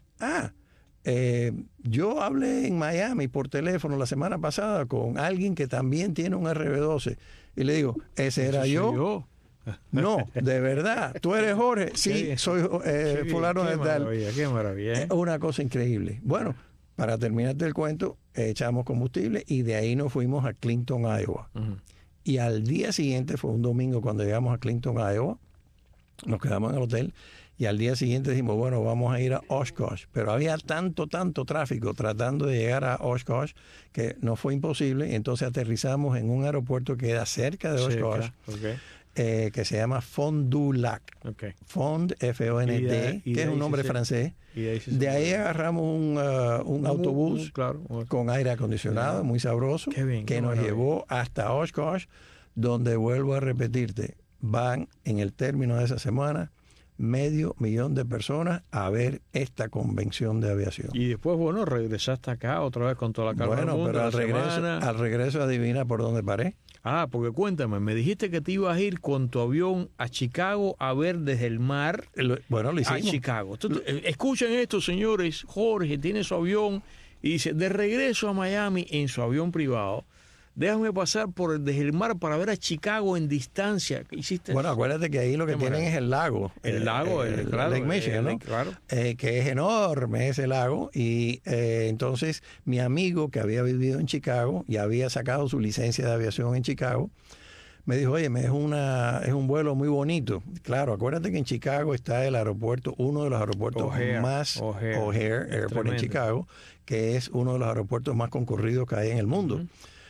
yo hablé en Miami por teléfono la semana pasada con alguien que también tiene un RB12. Y le digo, ¿ese era yo? No, de verdad. ¿Tú eres Jorge? Sí, soy fulano de tal. Qué maravilla. Es una cosa increíble. Bueno, para terminarte el cuento, echamos combustible y de ahí nos fuimos a Clinton, Iowa. Y al día siguiente, fue un domingo cuando llegamos a Clinton, Iowa, nos quedamos en el hotel y al día siguiente dijimos, bueno, vamos a ir a Oshkosh. Pero había tanto tráfico tratando de llegar a Oshkosh que nos fue imposible. Entonces aterrizamos en un aeropuerto que era cerca de Oshkosh. Que se llama Fond du Lac. Fond, F-O-N-D, que es un nombre francés. De ahí agarramos un autobús con aire acondicionado, muy sabroso, que nos llevó hasta Oshkosh, donde, vuelvo a repetirte, van en el término de esa semana 500,000 de personas a ver esta convención de aviación. Y después, bueno, regresaste acá otra vez con toda la calma del mundo. Pero al regreso, adivina por dónde paré. Porque cuéntame, me dijiste que te ibas a ir con tu avión a Chicago a ver desde el mar lo hicimos. A Chicago. Escuchen esto, señores. Jorge tiene su avión y dice, de regreso a Miami en su avión privado, déjame pasar desde el mar para ver a Chicago en distancia. ¿Qué hiciste? Bueno, acuérdate que ahí lo que tienen es el lago. El lago, claro. Lake Michigan, ¿no? Claro. Que es enorme ese lago. Y entonces mi amigo que había vivido en Chicago y había sacado su licencia de aviación en Chicago, me dijo, oye, es un vuelo muy bonito. Claro, acuérdate que en Chicago está el aeropuerto, uno de los aeropuertos O'Hare Airport en Chicago, que es uno de los aeropuertos más concurridos que hay en el mundo.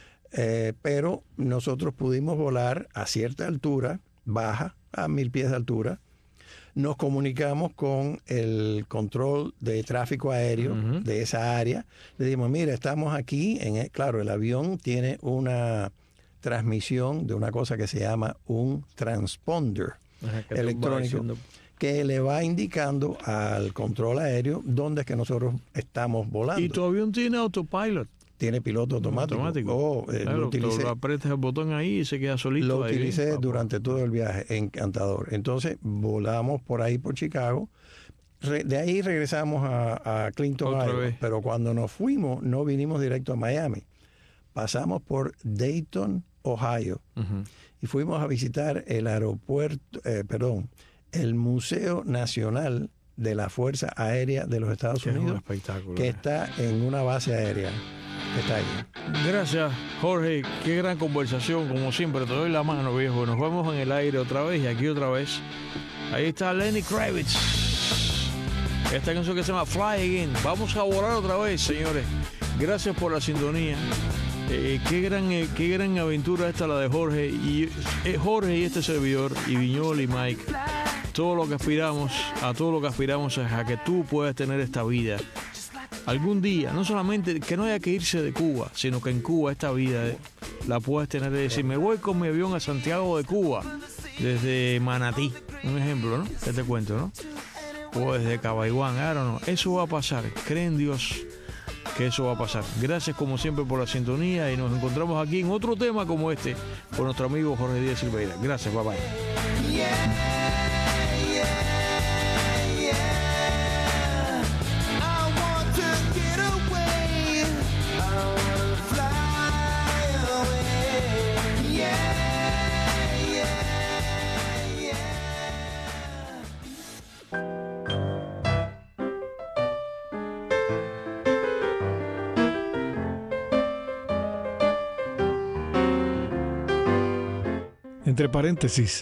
Pero nosotros pudimos volar a cierta altura, baja, a 1,000 pies de altura. Nos comunicamos con el control de tráfico aéreo de esa área. Le dijimos, mira, estamos aquí. Claro, el avión tiene una transmisión de una cosa que se llama un transponder electrónico, que le va indicando al control aéreo dónde es que nosotros estamos volando. ¿Y tu avión tiene autopilot? Tiene piloto automático. Lo utilicé. Lo apretas el botón ahí y se queda solito. Lo utilicé durante todo el viaje, encantador. Entonces volamos por ahí por Chicago. De ahí regresamos a Clinton, Iowa. Pero cuando nos fuimos, no vinimos directo a Miami. Pasamos por Dayton, Ohio. Y fuimos a visitar el aeropuerto, el Museo Nacional de la Fuerza Aérea de los Estados Unidos, que está en una base aérea. Está ahí. Gracias, Jorge. Qué gran conversación, como siempre. Te doy la mano, viejo. Nos vemos en el aire otra vez y aquí otra vez. Ahí está Lenny Kravitz. Esta canción que se llama Fly Again. Vamos a volar otra vez, señores. Gracias por la sintonía. Qué gran aventura esta la de Jorge y este servidor, y Viñol y Mike. Todo lo que aspiramos es a que tú puedas tener esta vida algún día, no solamente que no haya que irse de Cuba, sino que en Cuba esta vida la puedes tener, de decir, me voy con mi avión a Santiago de Cuba, desde Manatí, un ejemplo, ¿no? ¿Qué te cuento, no? O desde Cabaiguán, no. Eso va a pasar, cree en Dios que eso va a pasar. Gracias como siempre por la sintonía y nos encontramos aquí en otro tema como este con nuestro amigo Jorge Díaz Silveira. Gracias, bye bye. Entre paréntesis.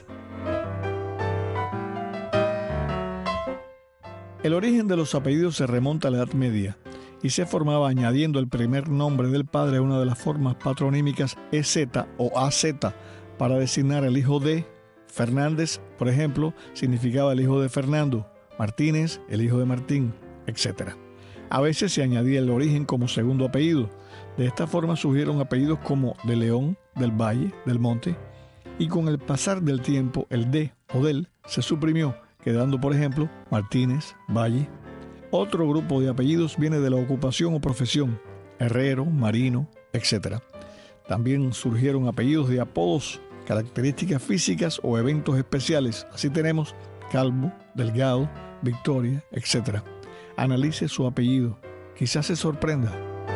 El origen de los apellidos se remonta a la Edad Media y se formaba añadiendo el primer nombre del padre a una de las formas patronímicas EZ o AZ para designar al hijo de. Fernández, por ejemplo, significaba el hijo de Fernando, Martínez, el hijo de Martín, etc. A veces se añadía el origen como segundo apellido. De esta forma surgieron apellidos como de León, del Valle, del Monte, y con el pasar del tiempo el de o del se suprimió, quedando por ejemplo Martínez, Valle. Otro grupo de apellidos viene de la ocupación o profesión, herrero, marino, etc. También surgieron apellidos de apodos, características físicas o eventos especiales. Así tenemos Calvo, Delgado, Victoria, etc. Analice su apellido, quizás se sorprenda.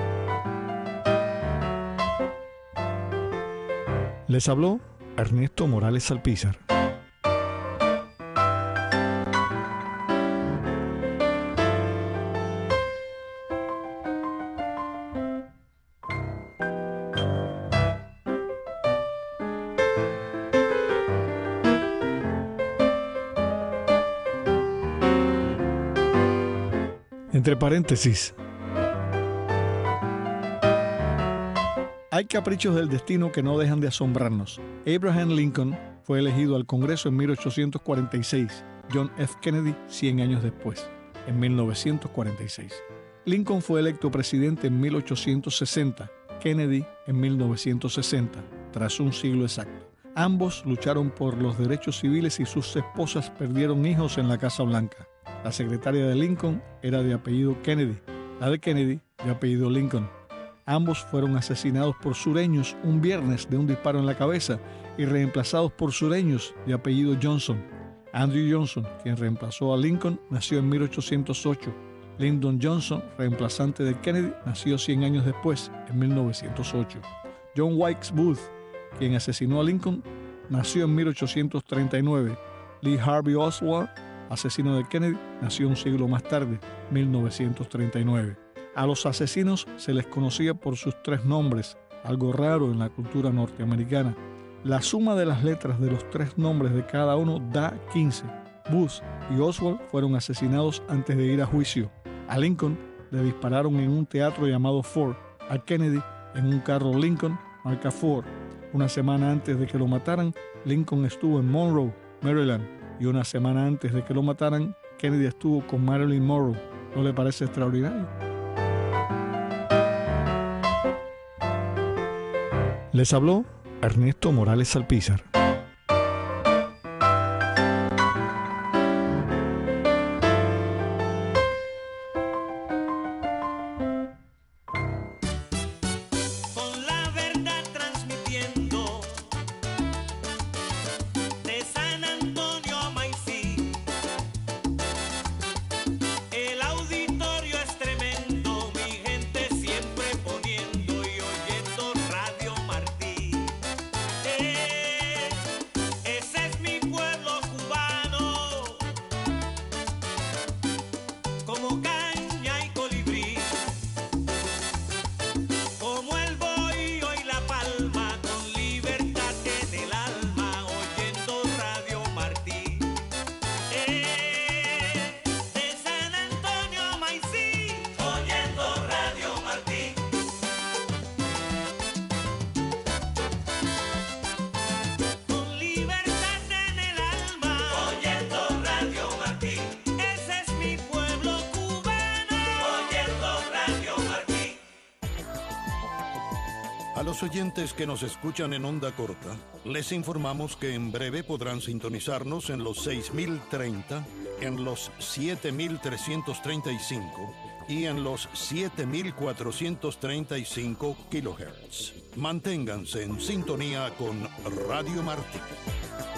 Les habló Ernesto Morales Salpízar. Entre paréntesis, hay caprichos del destino que no dejan de asombrarnos. Abraham Lincoln fue elegido al Congreso en 1846, John F. Kennedy 100 años después, en 1946. Lincoln fue electo presidente en 1860, Kennedy en 1960, tras un siglo exacto. Ambos lucharon por los derechos civiles y sus esposas perdieron hijos en la Casa Blanca. La secretaria de Lincoln era de apellido Kennedy, la de Kennedy de apellido Lincoln. Ambos fueron asesinados por sureños un viernes de un disparo en la cabeza y reemplazados por sureños de apellido Johnson. Andrew Johnson, quien reemplazó a Lincoln, nació en 1808. Lyndon Johnson, reemplazante de Kennedy, nació 100 años después, en 1908. John Wilkes Booth, quien asesinó a Lincoln, nació en 1839. Lee Harvey Oswald, asesino de Kennedy, nació un siglo más tarde, 1939. A los asesinos se les conocía por sus 3 nombres, algo raro en la cultura norteamericana. La suma de las letras de los 3 nombres de cada uno da 15. Booth y Oswald fueron asesinados antes de ir a juicio. A Lincoln le dispararon en un teatro llamado Ford. A Kennedy en un carro Lincoln marca Ford. Una semana antes de que lo mataran, Lincoln estuvo en Monroe, Maryland. Y una semana antes de que lo mataran, Kennedy estuvo con Marilyn Monroe. ¿No le parece extraordinario? Les habló Ernesto Morales Salpízar. A los oyentes que nos escuchan en onda corta, les informamos que en breve podrán sintonizarnos en los 6030, en los 7335 y en los 7435 kHz. Manténganse en sintonía con Radio Martí.